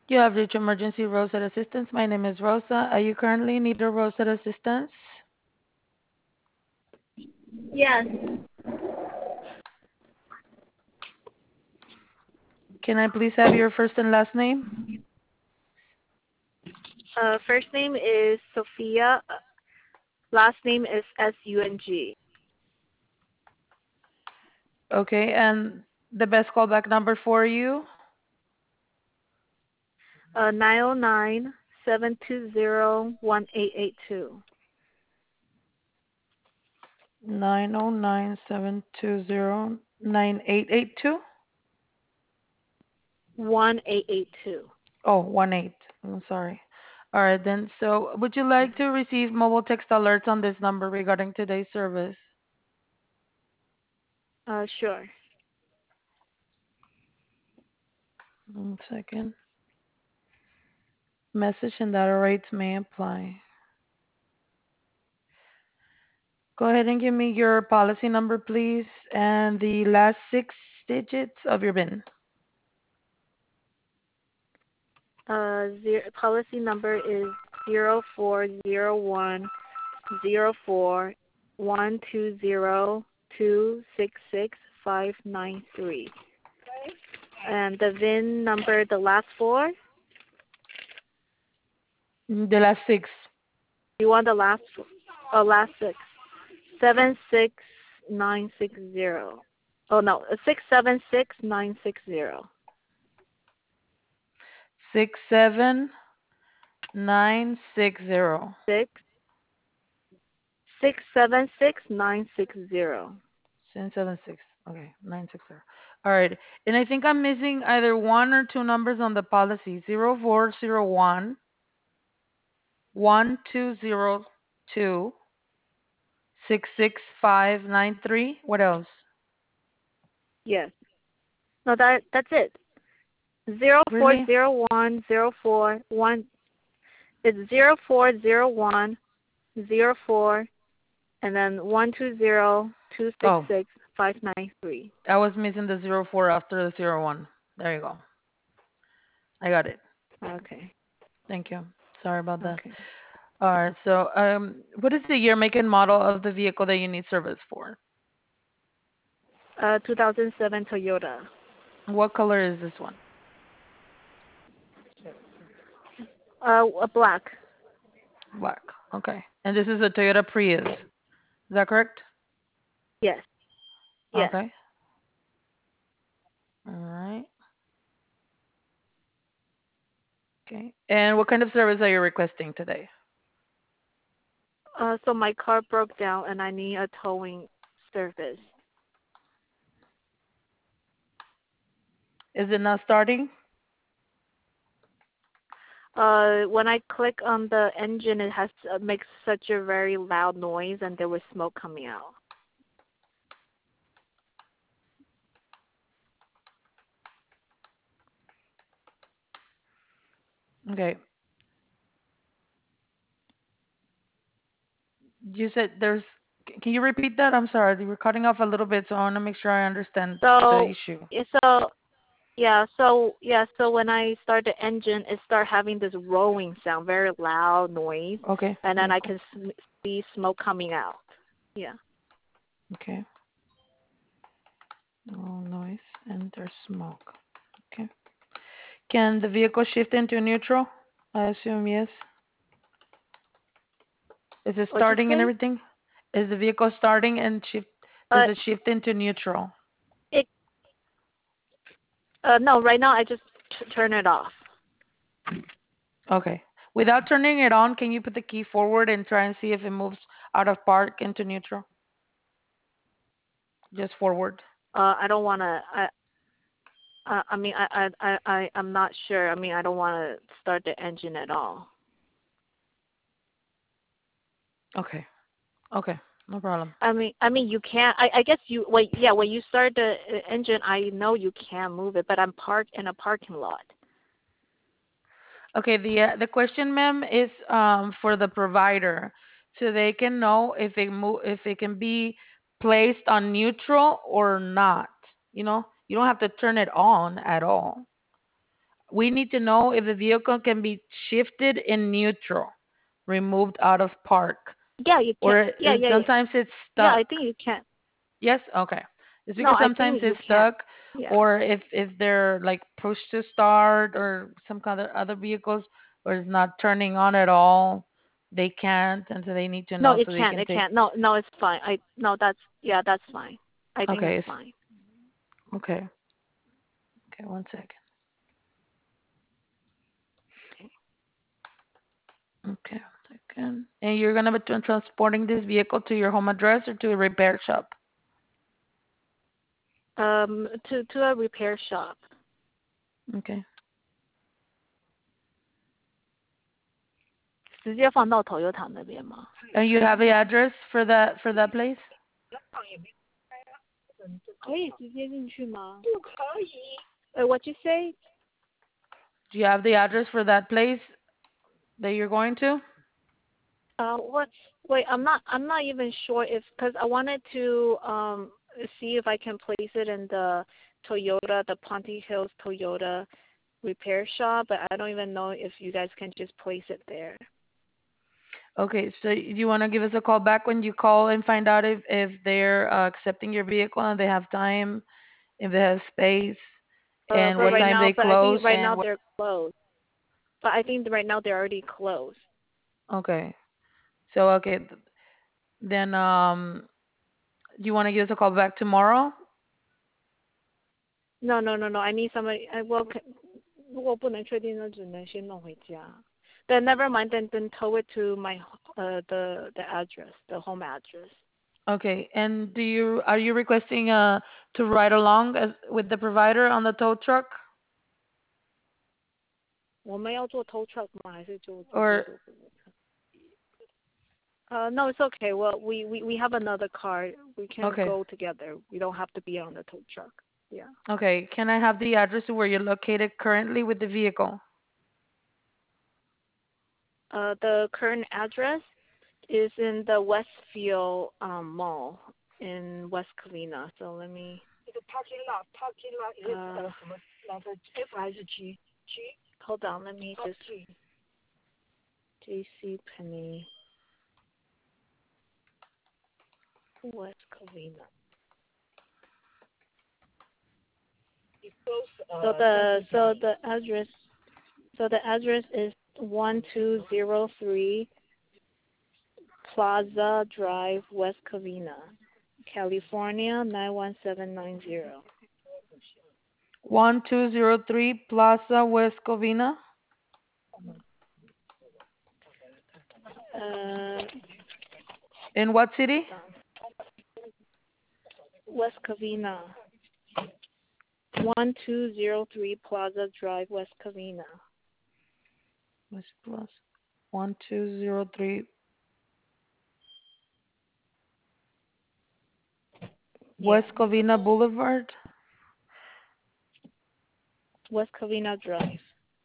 You have reached emergency roadside assistance. My name is Rosa. Are you currently in need of roadside assistance? Yes. Can I please have your first and last name? First name is Sophia. Last name is Sung. Okay, and the best callback number for you? 909-720-1882. 909-720-9882. 1882. Oh, 18. I'm sorry. All right then. So, would you like to receive mobile text alerts on this number regarding today's service? Sure. 1 second. Message and data rates may apply. Go ahead and give me your policy number, please, and the last 6 digits of your BIN. Policy number is 0401041202665593. And the VIN number, the last four. The last six. You want the last six? 76960. Oh no, 676960. 67960. Six 676960. 776. Okay, 960. All right. And I think I'm missing either one or two numbers on the policy. 0401 1202 66593. What else? Yes. No, that's it. Zero four Really? zero one zero four one. It's 040104 and then 120 266 Oh, 593. I was missing the 04 after the 01. There you go. I got it. Okay. Thank you. Sorry about that. Okay. All right. So, what is the year, make, and model of the vehicle that you need service for? 2007 Toyota. What color is this one? Black. Black. Okay. And this is a Toyota Prius. Is that correct? Yes. Yes. Okay. All right. Okay. And what kind of service are you requesting today? So my car broke down and I need a towing service. Is it not starting? When I click on the engine, it has makes such a very loud noise, and there was smoke coming out. Okay. You said there's. Can you repeat that? I'm sorry. You were cutting off a little bit, so I want to make sure I understand the So, issue. yeah, so so when I start the engine, it start having this rolling sound, very loud noise, Okay. and then I Vehicle. can see smoke coming out. Yeah. Okay. Oh, noise and there's smoke. Okay. Can the vehicle shift into neutral? I assume yes. Is it What you starting and say? everything? Is the vehicle starting and shift? Does Uh, it shift into neutral? it no, right now I just turn it off. Okay. Without turning it on, can you put the key forward and try and see if it moves out of park into neutral? Just forward. I don't want to. I mean, I'm not sure. I mean, I don't want to start the engine at all. Okay. Okay. No problem. I mean, you can. I guess you. Wait, yeah. When you start the engine, I know you can move it, but I'm parked in a parking lot. Okay. The question, ma'am, is for the provider, so they can know if it can be placed on neutral or not. You know, you don't have to turn it on at all. We need to know if the vehicle can be shifted in neutral, removed out of park, Yeah, you can. or Yeah, yeah, yeah. sometimes it's Yeah, I stuck. think you can. Yes, okay. It's No, because I sometimes think you it's can. stuck, Yeah. or if they're like push to start or some kind of other vehicles, or it's not turning on at all, they can't, and so they need to No, know it so they can. can It take. can. No, no, it's fine. I no, that's yeah, that's fine. I think Okay, that's it's fine. okay. Okay, one second. Okay. Okay, one second. And you're gonna be transporting this vehicle to your home address or to a repair shop? To a repair shop. Okay. 直接放到 Toyota 那边吗？ And you have the address for that place? 可以直接进去吗？不可以。What you say? Do you have the address for that place that you're going to? What? Wait, I'm not even sure if because I wanted to see if I can place it in the Toyota, the Ponte Hills Toyota repair shop, but I don't even know if you guys can just place it there. Okay, so do you want to give us a call back when you call and find out if they're accepting your vehicle and they have time, if they have space, and But what right time now, they but I close think right and now what? they're closed. But I think right now they're already closed. Okay, so okay, then do you want to give us a call back tomorrow? No, no, no, no. I need somebody. 如果不能确定，那只能先弄回家。Then never mind. Then tow it to my the address, the home address. Okay, and are you requesting to ride along with the provider on the tow truck 我们要做 tow truck 吗？还是就直接 or 坐公车？ No, it's okay. Well, we have another car. We can okay. go together. We don't have to be on the tow truck. Yeah. Okay, can I have the address of where you're located currently with the vehicle? The current address is in the Westfield Mall in West Covina. So let me. The parking lot. Parking lot is 什么？哪个F还是G？G。Hold on. Let me just. JC Penney West Covina. So the address is 1203 Plaza Drive, West Covina, California 91790. 1203 Plaza West Covina. Uh, In what city? West Covina. 1203 Plaza Drive, West Covina. West Plaza. 1203 Yeah, West Covina Boulevard. West Covina Drive.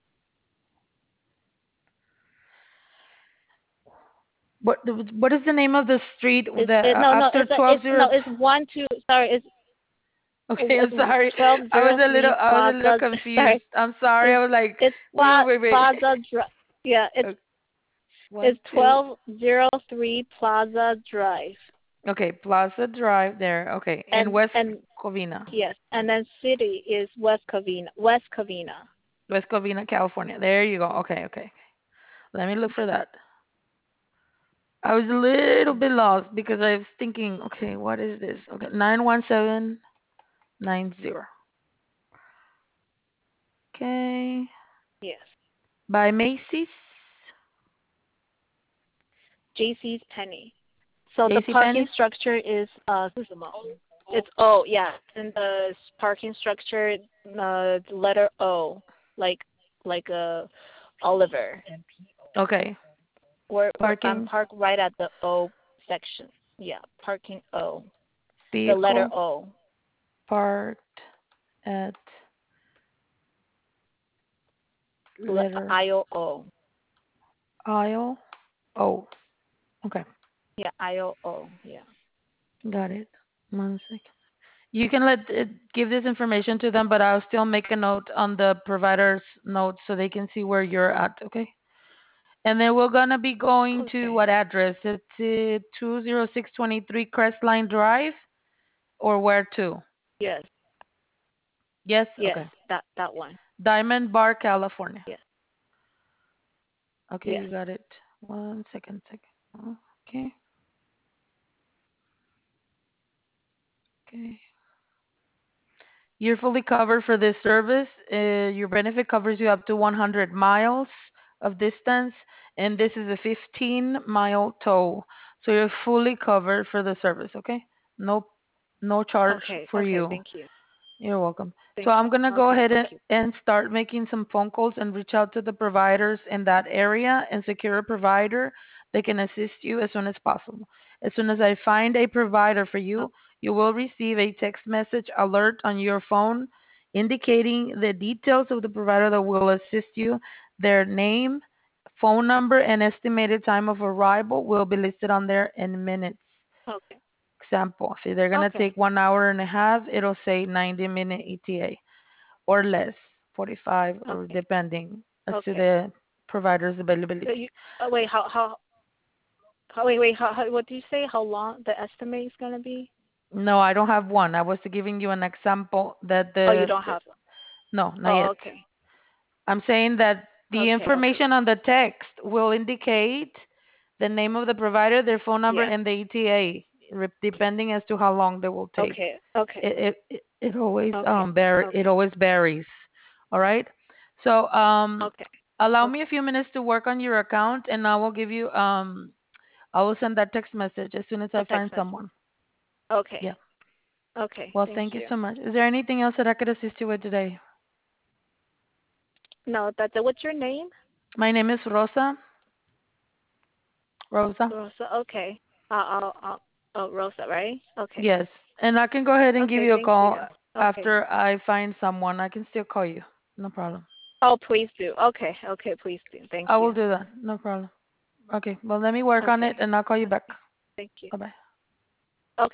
What is the name of the street It's that no no after 1203? it's one two sorry Okay, I'm it's sorry. $12.03 I was a little Plaza. confused. Sorry, I'm sorry. I was like, it's wait. Plaza Drive. Yeah, Okay, it's one, two. 1203 Plaza Drive. Okay, Plaza Drive there. Okay, in West And Covina. yes, and then city is West Covina. West Covina. West Covina, California. There you go. Okay. Let me look for that. I was a little bit lost because I was thinking, okay, what is this? Okay, 91790. Okay. Yes. By Macy's. JC's Penny. So the JC parking Penney. structure is 是什么? It's O, yeah. In the parking structure, letter O, like a Oliver. Okay. I'm Parking parked right at the O section. Yeah, parking O. The letter vehicle O. parked at letter Aisle O. aisle. Oh, okay. Yeah, aisle O. Yeah. Got it. One second. You can give this information to them, but I'll still make a note on the provider's notes so they can see where you're at. Okay. And then we're gonna be going to Okay. what address? It's 20623 Crestline Drive, or where to? Yes. Yes. Yes. Okay. That one. Diamond Bar, California. Yes. Okay, Yes. you got it. One second. Okay. Okay. You're fully covered for this service. Your benefit covers you up to 100 miles of distance, and this is a 15-mile tow. So you're fully covered for the service, okay? No, no charge Okay. for Okay. you. Thank you. You're welcome. So Thank I'm you. gonna go Okay. ahead Thank you. and start making some phone calls and reach out to the providers in that area and secure a provider that can assist you as soon as possible. As soon as I find a provider for Oh, you, you will receive a text message alert on your phone indicating the details of the provider that will assist you. Their name, phone number, and estimated time of arrival will be listed on there in minutes. okay. Example, if they're going to Okay. take 1 hour and a half, it'll say 90-minute ETA or less, 45, or Okay. depending as to Okay. the provider's So availability. you wait, wait, how what do you say? How long the estimate is gonna be? No, I don't have one. I was giving you an example that Oh, you don't have one. no, not Oh, yet. okay. I'm saying that the Okay, okay. information on the text will indicate the name of the provider, their phone number, Yeah. and the ETA, depending as to how long they will take. Okay. Okay. It always Okay. it Okay. always varies. All right. So Okay. allow me a Okay. few minutes to work on your account, and I will give you I will send that text message as soon as A I text find message. someone. Okay. Yeah. Okay. Well, Thank thank you you. so much. Is there anything else that I could assist you with today? No, that's it. What's your name? My name is Rosa. Rosa. Rosa. Okay. Oh, Rosa, right? Okay. Yes. And I can go ahead and give Okay. you a Thank you. call Okay. after I find someone. I can still call you. No problem. Oh, please do. Okay. Okay. Please do. Thank I will you. do that. No problem. Okay. Well, let me work on Okay. it and I'll call you back. Okay. Thank you. Bye bye.